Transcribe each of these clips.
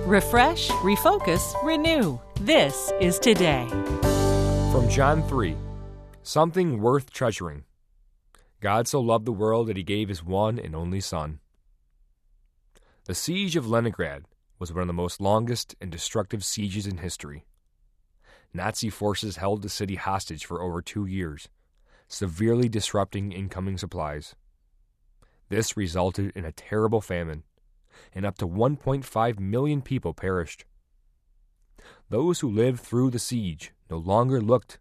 Refresh, refocus, renew. This is Today. From John 3, something worth treasuring. God so loved the world that he gave his one and only Son. The siege of Leningrad was one of the most longest and destructive sieges in history. Nazi forces held the city hostage for over 2 years, severely disrupting incoming supplies. This resulted in a terrible famine, and up to 1.5 million people perished. Those who lived through the siege no longer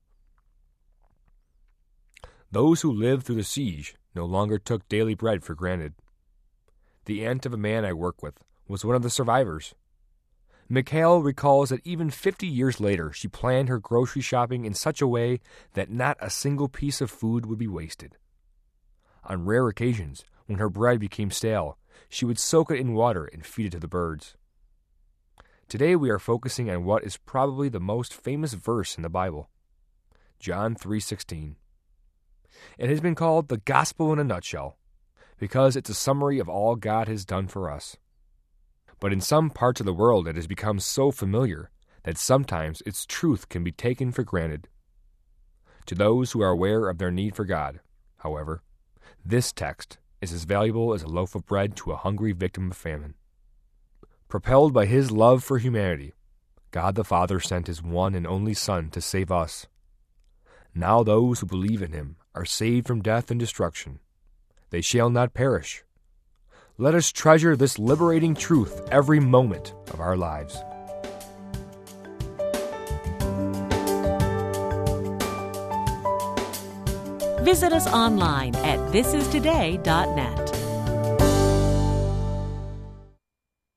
took daily bread for granted. The aunt of a man I work with was one of the survivors. Mikhail recalls that even 50 years later, she planned her grocery shopping in such a way that not a single piece of food would be wasted. On rare occasions, when her bread became stale, she would soak it in water and feed it to the birds. Today we are focusing on what is probably the most famous verse in the Bible, John 3:16. It has been called the Gospel in a nutshell, because it's a summary of all God has done for us. But in some parts of the world it has become so familiar that sometimes its truth can be taken for granted. To those who are aware of their need for God, however, this text is as valuable as a loaf of bread to a hungry victim of famine. Propelled by his love for humanity, God the Father sent his one and only Son to save us. Now those who believe in him are saved from death and destruction. They shall not perish. Let us treasure this liberating truth every moment of our lives. Visit us online at thisistoday.net.